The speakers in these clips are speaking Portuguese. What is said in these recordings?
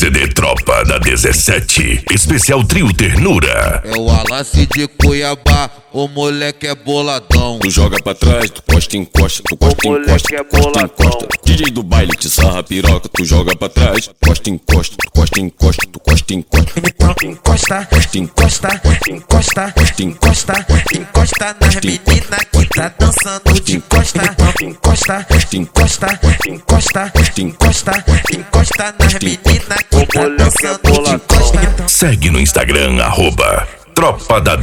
CD Tropa da 17, especial Trio Ternura. É o Wallace de Cuiabá, o moleque é boladão. Tu joga pra trás, tu costa, encosta, tu costa, encosta, tu costa, encosta. DJ do baile te sarra piroca, tu joga pra trás, costa, encosta, tu costa, encosta, tu costa, encosta. Encosta, encosta, encosta, encosta, encosta nas meninas que tá dançando de costa. Encosta, encosta, encosta, encosta, encosta nas meninas que tá dançando de costa. Segue no Instagram, Tropa da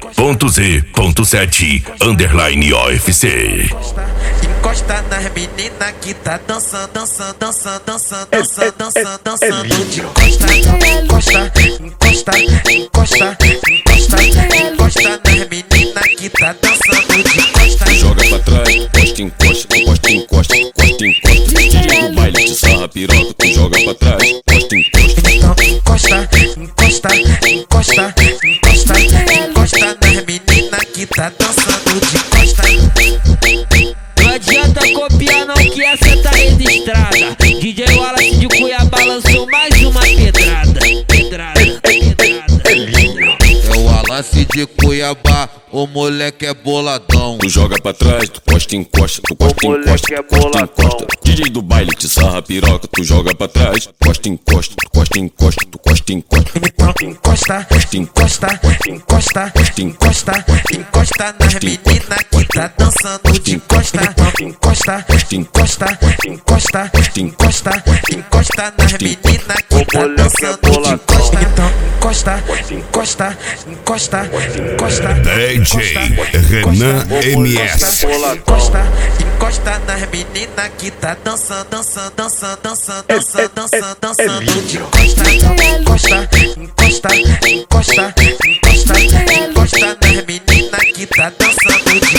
D.Z.7_OFC. Encosta nas meninas que tá dançando, dançando, dançando, dançando, dançando, dançando, dançando de costa. Encosta, encosta, encosta, encosta, encosta nas meninas que tá dançando de costa. Joga pra trás, costa, encosta, costa, encosta, costa, encosta. DJ do baile te sarra piroca, tu joga pra trás, costa, encosta. Encosta, encosta, encosta, encosta, encosta nas meninas que tá dançando de costa. Não adianta copiar não que essa tá registrada. DJ Wallace de Cuiabá lançou mais uma pedrada. Pedrada, pedrada. É o Wallace de Cuiabá, o moleque é boladão. Tu joga pra trás, tu costa, encosta, tu costa, encosta, tu costa, encosta. DJ do baile te sarra piroca, tu joga pra trás, costa, encosta, tu costa, encosta, tu costa, encosta. Encosta, encosta, encosta, encosta, encosta nas meninas que tá dançando de costa. Encosta, encosta, encosta, encosta, encosta nas meninas que tá dançando de costa. Então encosta, encosta, encosta, encosta. DJ Renan MS. Encosta, encosta nas meninas que tá dançando, dançando, dançando, dançando, dançando, dançando, dançando de costa. Encosta, encosta, encosta, encosta, encosta nas meninas que tá dançando de